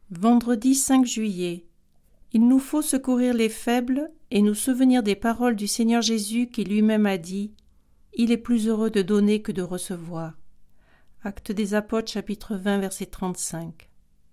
Vendredi 5 juillet. Il nous faut secourir les faibles et nous souvenir des paroles du Seigneur Jésus qui lui-même a dit « Il est plus heureux de donner que de recevoir ». Actes des Apôtres, chapitre 20, verset 35.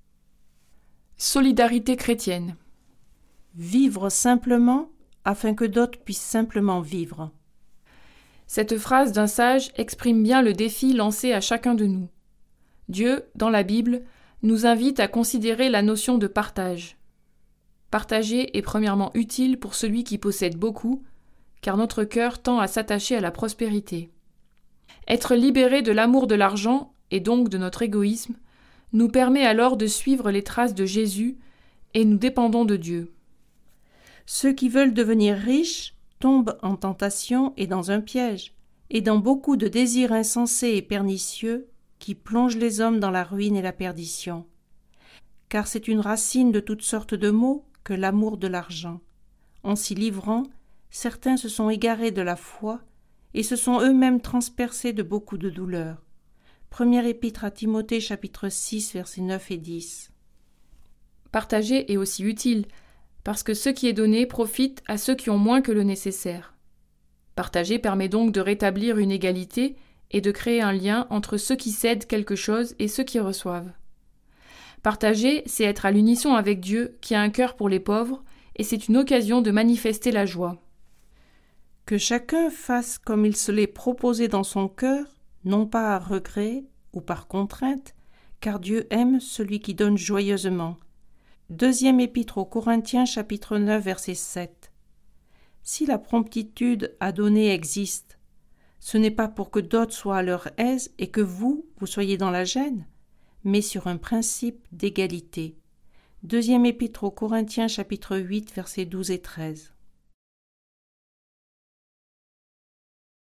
Solidarité chrétienne. Vivre simplement afin que d'autres puissent simplement vivre. Cette phrase d'un sage exprime bien le défi lancé à chacun de nous. Dieu, dans la Bible, nous invite à considérer la notion de partage. Partager est premièrement utile pour celui qui possède beaucoup, car notre cœur tend à s'attacher à la prospérité. Être libéré de l'amour de l'argent, et donc de notre égoïsme, nous permet alors de suivre les traces de Jésus et nous dépendons de Dieu. Ceux qui veulent devenir riches tombent en tentation et dans un piège, et dans beaucoup de désirs insensés et pernicieux qui plongent les hommes dans la ruine et la perdition. Car c'est une racine de toutes sortes de maux que l'amour de l'argent. En s'y livrant, certains se sont égarés de la foi et se sont eux-mêmes transpercés de beaucoup de douleurs. Première épître à Timothée, chapitre 6, versets 9 et 10. Partager est aussi utile, parce que ce qui est donné profite à ceux qui ont moins que le nécessaire. Partager permet donc de rétablir une égalité et de créer un lien entre ceux qui cèdent quelque chose et ceux qui reçoivent. Partager, c'est être à l'unisson avec Dieu qui a un cœur pour les pauvres, et c'est une occasion de manifester la joie. Que chacun fasse comme il se l'est proposé dans son cœur, non pas à regret ou par contrainte, car Dieu aime celui qui donne joyeusement. Deuxième épître aux Corinthiens, chapitre 9, verset 7. Si la promptitude à donner existe, ce n'est pas pour que d'autres soient à leur aise et que vous soyez dans la gêne, mais sur un principe d'égalité. Deuxième épître aux Corinthiens, chapitre 8, versets 12 et 13.